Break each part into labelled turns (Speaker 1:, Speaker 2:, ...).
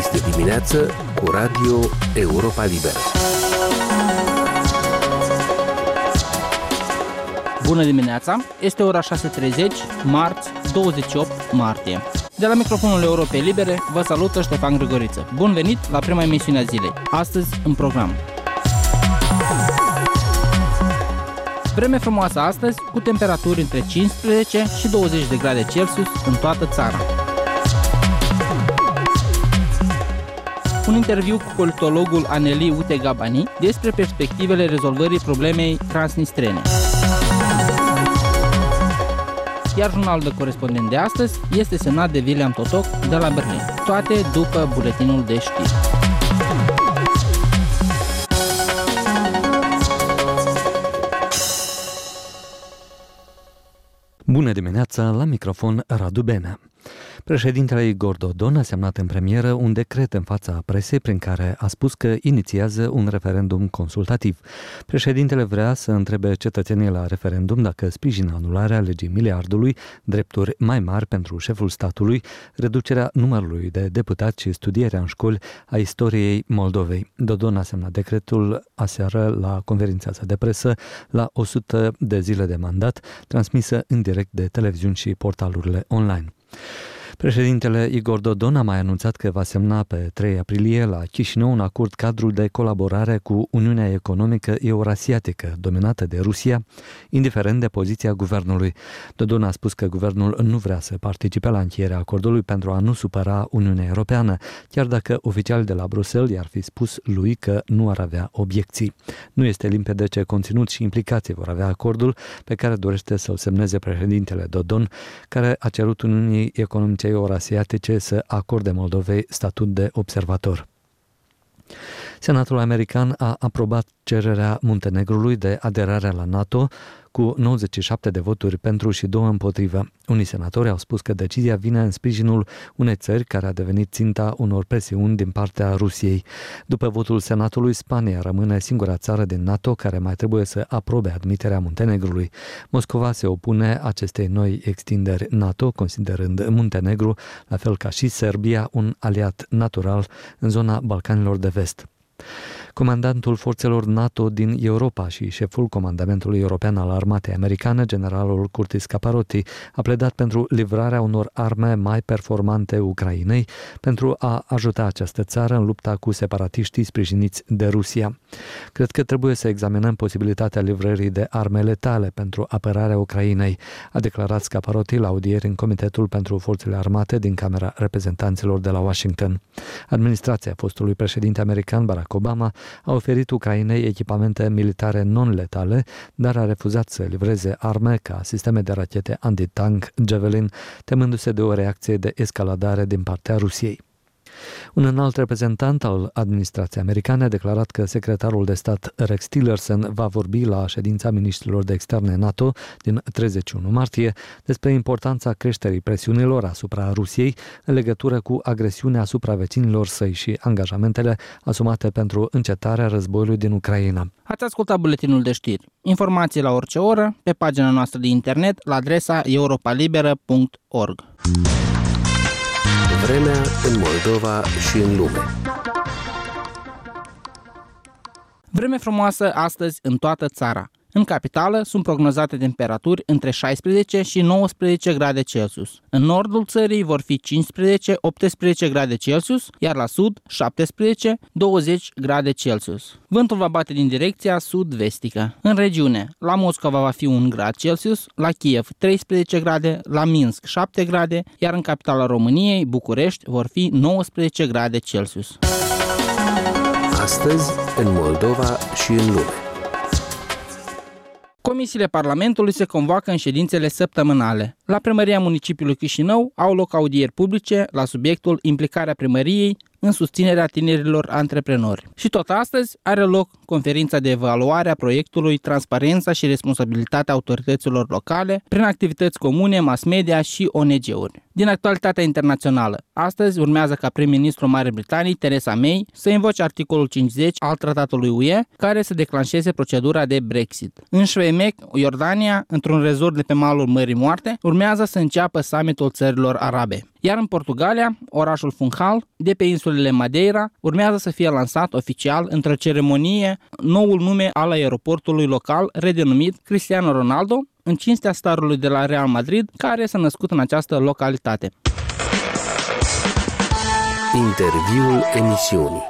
Speaker 1: Este dimineață cu Radio Europa Liberă.
Speaker 2: Bună dimineața! Este ora 6:30, marți, 28 martie. De la microfonul Europei Libere vă salută Ștefan Grigoriță. Bun venit la prima emisiune a zilei. Astăzi în program. Vreme frumoasă astăzi, cu temperaturi între 15 și 20 de grade Celsius în toată țara. Un interviu cu politologul Aneli Utegabani despre perspectivele rezolvării problemei transnistrene. Iar jurnalul de corespondent de astăzi este semnat de William Totoc de la Berlin. Toate după buletinul de știri.
Speaker 3: Bună dimineața, la microfon Radu Benea. Președintele Igor Dodon a semnat în premieră un decret în fața presei prin care a spus că inițiază un referendum consultativ. Președintele vrea să întrebe cetățenii la referendum dacă sprijină anularea legii miliardului, drepturi mai mari pentru șeful statului, reducerea numărului de deputați și studierea în școli a istoriei Moldovei. Dodon a semnat decretul aseară la conferința sa de presă la 100 de zile de mandat, transmisă în direct de televiziuni și portalurile online. Președintele Igor Dodon a mai anunțat că va semna pe 3 aprilie la Chișinău un acord cadru de colaborare cu Uniunea Economică Eurasiatică, dominată de Rusia, indiferent de poziția guvernului. Dodon a spus că guvernul nu vrea să participe la încheierea acordului pentru a nu supăra Uniunea Europeană, chiar dacă oficialii de la Bruxelles i-ar fi spus lui că nu ar avea obiecții. Nu este limpede ce conținut și implicații vor avea acordul pe care dorește să-l semneze președintele Dodon, care a cerut Uniunii Economice Eurasiatice să acorde Moldovei statut de observator. Senatul american a aprobat cererea Muntenegrului de aderare la NATO cu 97 de voturi pentru și 2 împotrivă. Unii senatori au spus că decizia vine în sprijinul unei țări care a devenit ținta unor presiuni din partea Rusiei. După votul Senatului, Spania rămâne singura țară din NATO care mai trebuie să aprobe admiterea Muntenegrului. Moscova se opune acestei noi extinderi NATO, considerând Muntenegru, la fel ca și Serbia, un aliat natural în zona Balcanilor de Vest. Comandantul forțelor NATO din Europa și șeful Comandamentului European al Armatei Americane, generalul Curtis Caparotti, a pledat pentru livrarea unor arme mai performante Ucrainei pentru a ajuta această țară în lupta cu separatiștii sprijiniți de Rusia. Cred că trebuie să examinăm posibilitatea livrării de arme letale pentru apărarea Ucrainei, a declarat Caparotti la audieri în Comitetul pentru Forțele Armate din Camera Reprezentanților de la Washington. Administrația fostului președinte american Barack Obama a oferit Ucrainei echipamente militare non-letale, dar a refuzat să livreze arme ca sisteme de rachete antitank Javelin, temându-se de o reacție de escaladare din partea Rusiei. Un înalt reprezentant al administrației americane a declarat că secretarul de stat Rex Tillerson va vorbi la ședința miniștrilor de externe NATO din 31 martie despre importanța creșterii presiunilor asupra Rusiei în legătură cu agresiunea asupra vecinilor săi și angajamentele asumate pentru încetarea războiului din Ucraina.
Speaker 2: Ați ascultat buletinul de știri. Informații la orice oră pe pagina noastră de internet la adresa europalibera.org.
Speaker 1: Vremea în Moldova și în lume.
Speaker 2: Vreme frumoasă astăzi în toată țara. În capitală sunt prognozate temperaturi între 16 și 19 grade Celsius. În nordul țării vor fi 15-18 grade Celsius, iar la sud 17-20 grade Celsius. Vântul va bate din direcția sud-vestică. În regiune, la Moscova va fi 1 grad Celsius, la Kiev 13 grade, la Minsk 7 grade, iar în capitala României, București, vor fi 19 grade Celsius.
Speaker 1: Astăzi, în Moldova și în lume.
Speaker 2: Comisiile Parlamentului se convoacă în ședințele săptămânale. La Primăria Municipiului Chișinău au loc audieri publice la subiectul implicarea primăriei în susținerea tinerilor antreprenori. Și tot astăzi are loc conferința de evaluare a proiectului Transparența și responsabilitatea autorităților locale prin activități comune, mass media și ONG-uri. Din actualitatea internațională, astăzi urmează ca prim-ministru Marii Britanii, Theresa May, să invoce articolul 50 al tratatului UE, care să declanșeze procedura de Brexit. În Șveimec, Iordania, într-un rezort de pe malul Mării Moarte, urmează să înceapă summitul țărilor arabe. Iar în Portugalia, orașul Funchal, de pe insulele Madeira, urmează să fie lansat oficial într-o ceremonie noul nume al aeroportului local, redenumit Cristiano Ronaldo, în cinstea starului de la Real Madrid, care s-a născut în această localitate.
Speaker 1: Interviul emisiunii.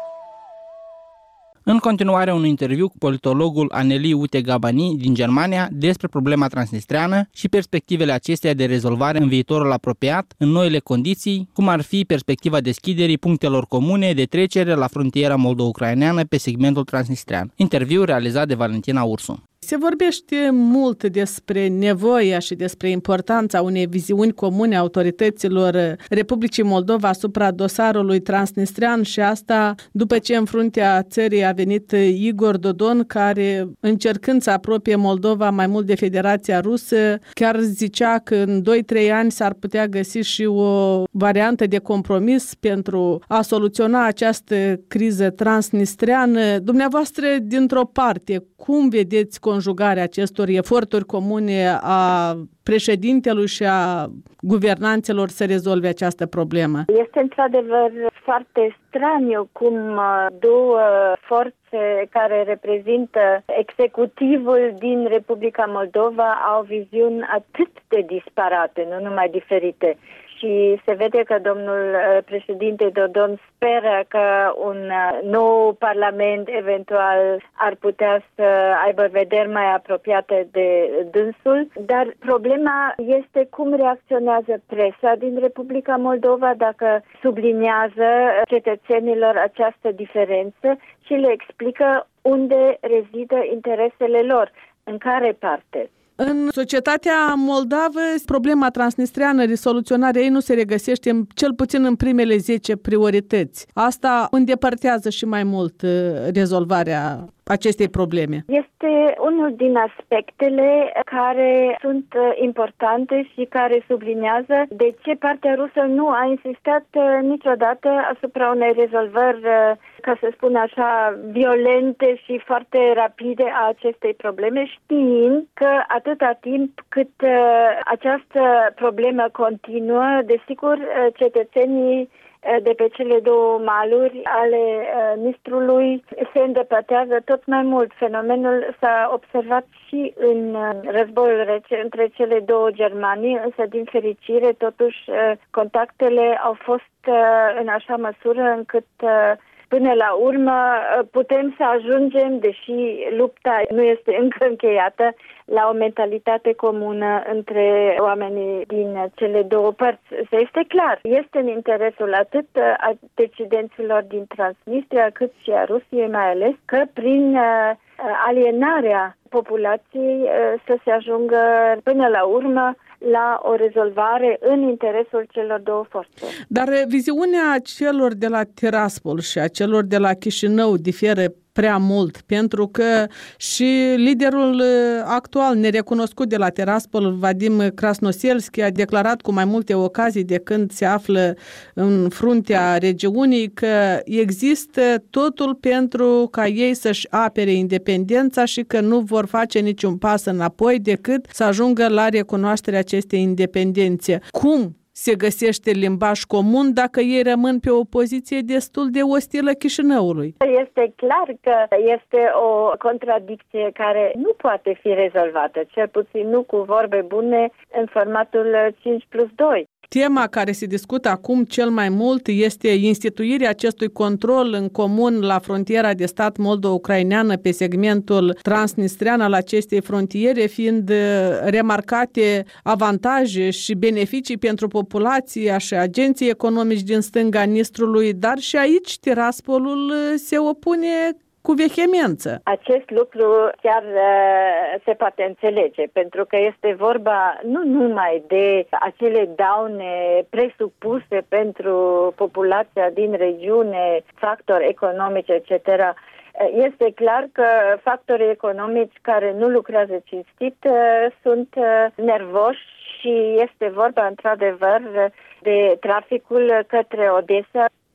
Speaker 2: În continuare, un interviu cu politologul Annelie Ute-Gabani din Germania despre problema transnistreană și perspectivele acesteia de rezolvare în viitorul apropiat, în noile condiții, cum ar fi perspectiva deschiderii punctelor comune de trecere la frontiera moldo-ucraineană pe segmentul transnistrean. Interviu realizat de Valentina Ursu.
Speaker 4: Se vorbește mult despre nevoia și despre importanța unei viziuni comune a autorităților Republicii Moldova asupra dosarului transnistrean și asta după ce în fruntea țării a venit Igor Dodon, care, încercând să apropie Moldova mai mult de Federația Rusă, chiar zicea că în 2-3 ani s-ar putea găsi și o variantă de compromis pentru a soluționa această criză transnistreană. Dumneavoastră, dintr-o parte, cum vedeți conjugarea acestor eforturi comune a președintelui și a guvernanților să rezolve această problemă?
Speaker 5: Este într-adevăr foarte straniu cum două forțe care reprezintă executivul din Republica Moldova au viziuni atât de disparate, nu numai diferite. Și se vede că domnul președinte Dodon speră că un nou parlament eventual ar putea să aibă vederi mai apropiate de dânsul, dar problema este cum reacționează presa din Republica Moldova dacă subliniază cetățenilor această diferență și le explică unde rezidă interesele lor, în care parte.
Speaker 4: În societatea moldavă, problema transnistreană, soluționarea ei nu se regăsește cel puțin în primele 10 priorități. Asta îndepărtează și mai mult rezolvarea acestei probleme. Este unul din aspectele care sunt importante și care subliniază de ce partea rusă nu a insistat niciodată asupra unei rezolvări, ca să spun așa, violente și foarte rapide a acestei probleme, știind că atâta timp cât această problemă continuă, desigur, cetățenii de pe cele două maluri ale Nistrului se îndepărtează tot mai mult. Fenomenul s-a observat și în războiul rece între cele două Germanii, însă din fericire totuși contactele au fost în așa măsură încât până la urmă putem să ajungem, deși lupta nu este încă încheiată, la o mentalitate comună între oamenii din cele două părți. Este clar, este în interesul atât a decidenților din Transnistria, cât și a Rusiei mai ales, că prin alienarea populației să se ajungă până la urmă la o rezolvare în interesul celor două forțe. Dar viziunea celor de la Tiraspol și a celor de la Chișinău diferă prea mult, pentru că și liderul actual nerecunoscut de la Tiraspol, Vadim Krasnoselski, a declarat cu mai multe ocazii de când se află în fruntea regiunii că există totul pentru ca ei să-și apere independența și că nu vor face niciun pas înapoi decât să ajungă la recunoașterea acestei independențe. Cum se găsește limbaj comun dacă ei rămân pe o poziție destul de ostilă Chișinăului? Este clar că este o contradicție care nu poate fi rezolvată, cel puțin nu cu vorbe bune în formatul 5+2. Tema care se discută acum cel mai mult este instituirea acestui control în comun la frontiera de stat moldo-ucraineană pe segmentul transnistrean al acestei frontiere, fiind remarcate avantaje și beneficii pentru populația și agenții economici din stânga Nistrului, dar și aici Tiraspolul se opune cu vehemență. Acest lucru chiar se poate înțelege, pentru că este vorba nu numai de acele daune presupuse pentru populația din regiune, factori economici, etc. Este clar că factorii economici care nu lucrează cinstit sunt nervoși și este vorba într-adevăr de traficul către Odessa,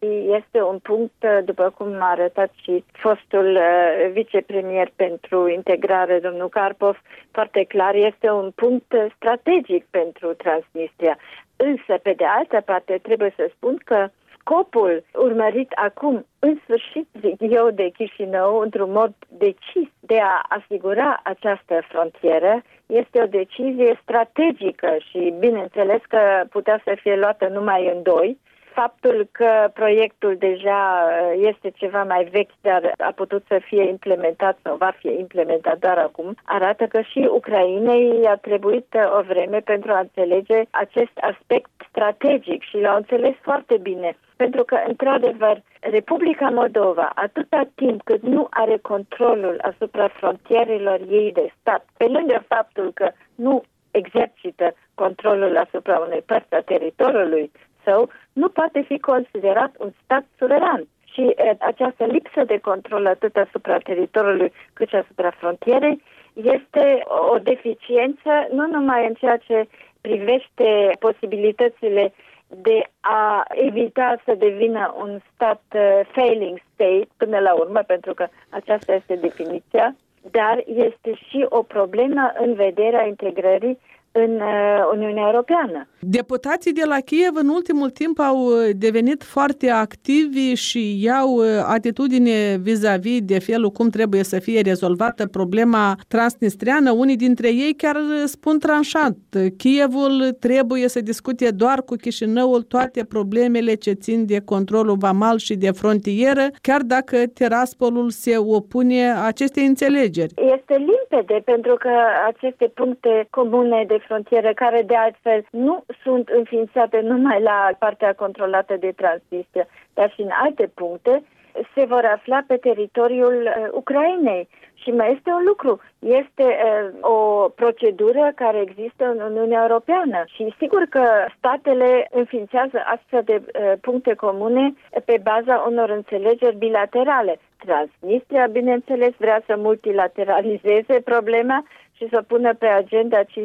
Speaker 5: este un punct, după cum a arătat și fostul vicepremier pentru integrare, domnul Karpov, foarte clar, este un punct strategic pentru Transnistria. Însă, pe de altă parte, trebuie să spun că scopul urmărit acum, în sfârșit, zic eu, de Chișinău, într-un mod decis de a asigura această frontieră, este o decizie strategică și bineînțeles că putea să fie luată numai în doi. Faptul că proiectul deja este ceva mai vechi, dar a putut să fie implementat sau va fi implementat doar acum, arată că și Ucrainei a trebuit o vreme pentru a înțelege acest aspect strategic și l-au înțeles foarte bine. Pentru că, într-adevăr, Republica Moldova, atâta timp cât nu are controlul asupra frontierelor ei de stat, pe lângă faptul că nu exercită controlul asupra unei părți a teritoriului său, nu poate fi considerat un stat suveran. Și această lipsă de control atât asupra teritoriului cât și asupra frontierei este o deficiență nu numai în ceea ce privește posibilitățile de a evita să devină un stat failing state până la urmă, pentru că aceasta este definiția, dar este și o problemă în vederea integrării în Uniunea Europeană.
Speaker 4: Deputații de la Kiev în ultimul timp au devenit foarte activi și iau atitudine vis-a-vis de felul cum trebuie să fie rezolvată problema transnistreană. Unii dintre ei chiar spun tranșant: Kievul trebuie să discute doar cu Chișinăul toate problemele ce țin de controlul vamal și de frontieră, chiar dacă Tiraspolul se opune acestei înțelegeri.
Speaker 5: Este limpede, pentru că aceste puncte comune de frontieră, care de altfel nu sunt înființate numai la partea controlată de Transnistria, dar și în alte puncte, se vor afla pe teritoriul Ucrainei. Și mai este un lucru, este o procedură care există în Uniunea Europeană și sigur că statele înființează astfel de puncte comune pe baza unor înțelegeri bilaterale. Transnistria, bineînțeles, vrea să multilateralizeze problema și să pună pe agenda 5+2,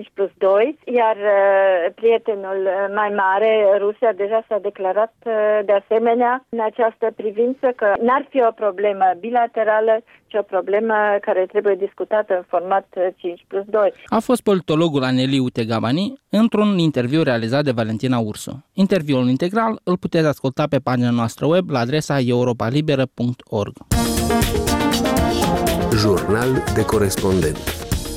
Speaker 5: iar prietenul mai mare, Rusia, deja s-a declarat de asemenea în această privință că n-ar fi o problemă bilaterală, ci o problemă care trebuie discutată în format 5+2.
Speaker 2: A fost politologul Aneliu Tegabani într-un interviu realizat de Valentina Ursu. Interviul integral îl puteți asculta pe pagina noastră web la adresa europalibera.org.
Speaker 1: Jurnal de corespondent.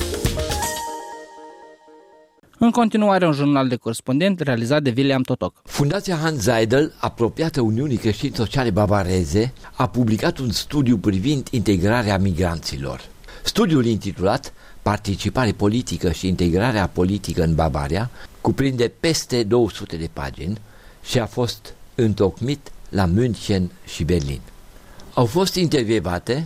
Speaker 2: În continuare, un jurnal de corespondent realizat de William Totoc.
Speaker 6: Fundația Hans Seidel, apropiată Uniunii Creștin-Sociale Bavareze, a publicat un studiu privind integrarea migranților. Studiul intitulat Participare politică și integrarea politică în Bavaria cuprinde peste 200 de pagini și a fost întocmit la München și Berlin. Au fost intervievate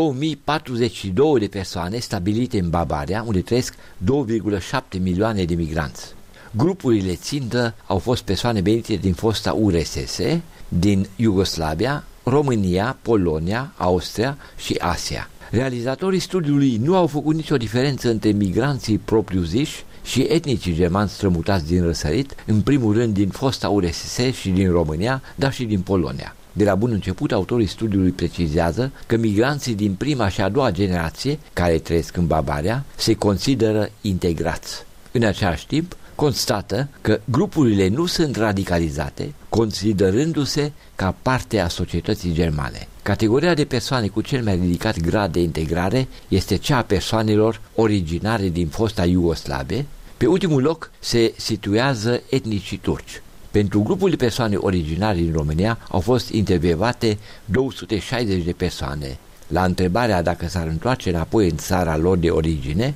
Speaker 6: 2042 de persoane stabilite în Bavaria, unde trăiesc 2,7 milioane de migranți. Grupurile țintă au fost persoane venite din fosta URSS, din Iugoslavia, România, Polonia, Austria și Asia. Realizatorii studiului nu au făcut nicio diferență între migranții propriu-ziși și etnicii germani strămutați din răsărit, în primul rând din fosta URSS și din România, dar și din Polonia. De la bun început, autorii studiului precizează că migranții din prima și a doua generație care trăiesc în Bavaria se consideră integrați. În același timp, constată că grupurile nu sunt radicalizate, considerându-se ca parte a societății germane. Categoria de persoane cu cel mai ridicat grad de integrare este cea a persoanelor originare din fosta Iugoslavie. Pe ultimul loc se situează etnicii turci. Pentru grupul de persoane originare din România au fost intervievate 260 de persoane. La întrebarea dacă s-ar întoarce înapoi în țara lor de origine,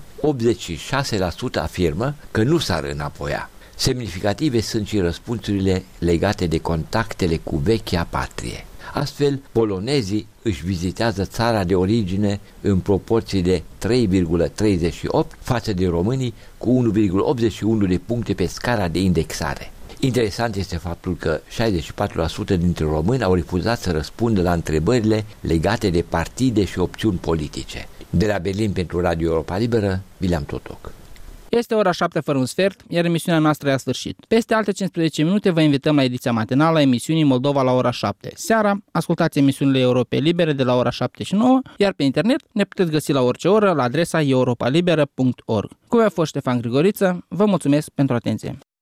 Speaker 6: 86% afirmă că nu s-ar înapoia. Semnificative sunt și răspunsurile legate de contactele cu vechea patrie. Astfel, polonezii își vizitează țara de origine în proporție de 3,38 față de românii cu 1,81 de puncte pe scara de indexare. Interesant este faptul că 64% dintre români au refuzat să răspundă la întrebările legate de partide și opțiuni politice. De la Berlin pentru Radio Europa Liberă, William Totoc.
Speaker 2: Este ora 7 fără un sfert, iar emisiunea noastră e a sfârșit. Peste alte 15 minute vă invităm la ediția matinală a emisiunii Moldova la ora 7. Seara, ascultați emisiunile Europe Libere de la ora 7 și 9, iar pe internet ne puteți găsi la orice oră la adresa europalibera.org. Cu voi a fost Ștefan Grigoriță, vă mulțumesc pentru atenție.